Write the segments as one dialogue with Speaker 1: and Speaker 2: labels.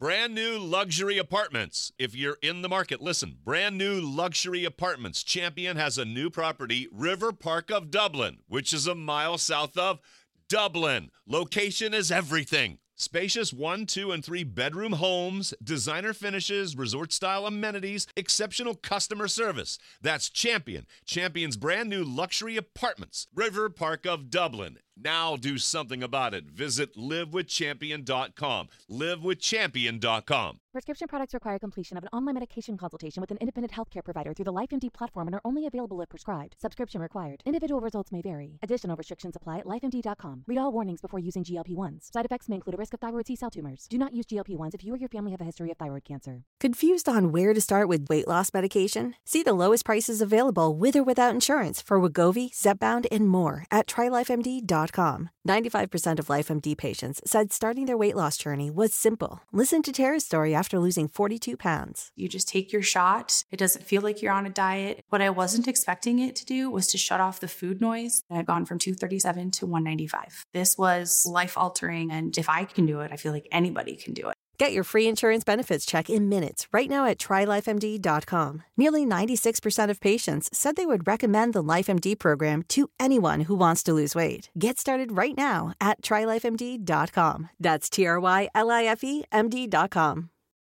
Speaker 1: Brand new luxury apartments. If you're in the market, listen. Brand new luxury apartments. Champion has a new property, River Park of Dublin, which is a mile south of Dublin. Location is everything. Spacious 1, 2, and 3 bedroom homes, designer finishes, resort-style amenities, exceptional customer service. That's Champion. Champion's brand new luxury apartments, River Park of Dublin. Now do something about it. Visit livewithchampion.com. livewithchampion.com.
Speaker 2: Prescription products require completion of an online medication consultation with an independent healthcare provider through the LifeMD platform and are only available if prescribed. Subscription required. Individual results may vary. Additional restrictions apply at lifemd.com. Read all warnings before using GLP-1s. Side effects may include a risk of thyroid C-cell tumors. Do not use GLP-1s if you or your family have a history of thyroid cancer.
Speaker 3: Confused on where to start with weight loss medication? See the lowest prices available with or without insurance for Wegovy, Zepbound, and more at TryLifeMD.com. 95% of LifeMD patients said starting their weight loss journey was simple. Listen to Tara's story after losing 42 pounds.
Speaker 4: You just take your shot. It doesn't feel like you're on a diet. What I wasn't expecting it to do was to shut off the food noise. I've gone from 237 to 195. This was life-altering, and if I can do it, I feel like anybody can do it.
Speaker 3: Get your free insurance benefits check in minutes right now at TryLifeMD.com. Nearly 96% of patients said they would recommend the LifeMD program to anyone who wants to lose weight. Get started right now at TryLifeMD.com. That's TryLifeMD.com.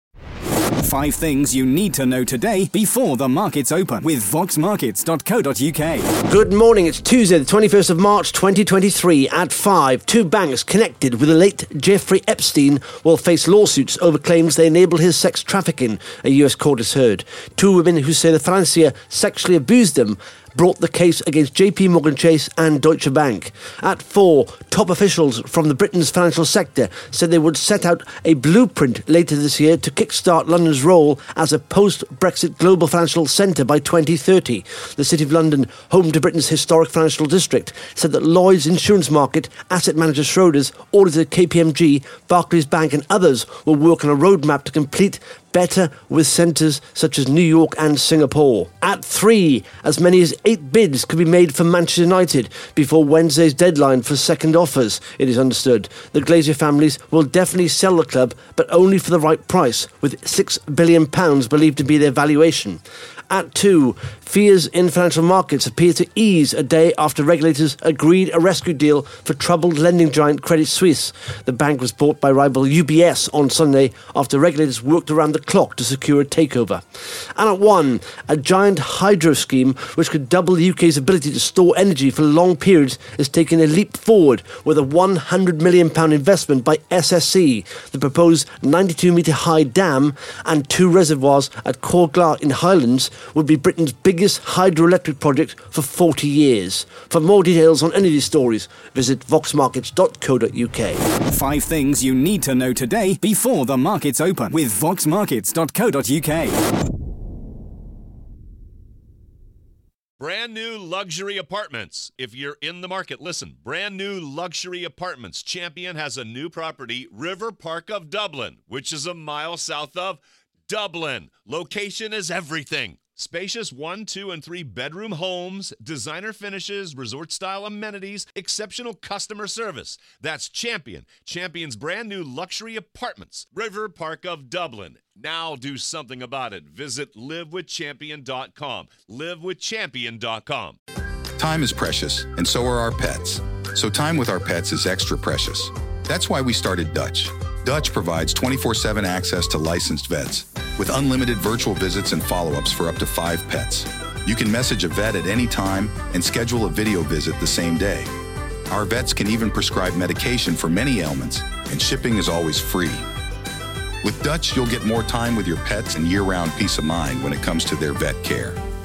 Speaker 5: 5 things you need to know today before the markets open with voxmarkets.co.uk.
Speaker 6: Good morning. It's Tuesday, the 21st of March, 2023. At 5, 2 banks connected with the late Jeffrey Epstein will face lawsuits over claims they enabled his sex trafficking, a US court has heard. 2 women who say the financier sexually abused them brought the case against JP Morgan Chase and Deutsche Bank. At 4, top officials from the Britain's financial sector said they would set out a blueprint later this year to kickstart London's role as a post-Brexit global financial centre by 2030. The City of London, home to Britain's historic financial district, said that Lloyd's insurance market, asset manager Schroders, auditor KPMG, Barclays Bank and others will work on a roadmap to complete better with centres such as New York and Singapore. At 3, as many as 8 bids could be made for Manchester United before Wednesday's deadline for second offers. It is understood the Glazer families will definitely sell the club, but only for the right price, with £6 billion believed to be their valuation. At 2, fears in financial markets appear to ease a day after regulators agreed a rescue deal for troubled lending giant Credit Suisse. The bank was bought by rival UBS on Sunday after regulators worked around the clock to secure a takeover. And at 1, a giant hydro scheme which could double the UK's ability to store energy for long periods is taking a leap forward with a £100 million investment by SSE. The proposed 92-metre high dam and 2 reservoirs at Corglar in Highlands would be Britain's biggest hydroelectric project for 40 years. For more details on any of these stories, visit voxmarkets.co.uk.
Speaker 5: 5 things you need to know today before the markets open with voxmarkets.co.uk.
Speaker 1: Brand new luxury apartments. If you're in the market, listen. Brand new luxury apartments. Champion has a new property, River Park of Dublin, which is a mile south of Dublin. Location is everything. Spacious 1, 2, and 3 bedroom homes, designer finishes, resort-style amenities, exceptional customer service. That's Champion. Champion's brand new luxury apartments, River Park of Dublin. Now do something about it. Visit livewithchampion.com. livewithchampion.com.
Speaker 7: Time is precious, and so are our pets. So time with our pets is extra precious. That's why we started Dutch. Dutch provides 24/7 access to licensed vets with unlimited virtual visits and follow-ups for up to 5 pets. You can message a vet at any time and schedule a video visit the same day. Our vets can even prescribe medication for many ailments, and shipping is always free. With Dutch, you'll get more time with your pets and year-round peace of mind when it comes to their vet care.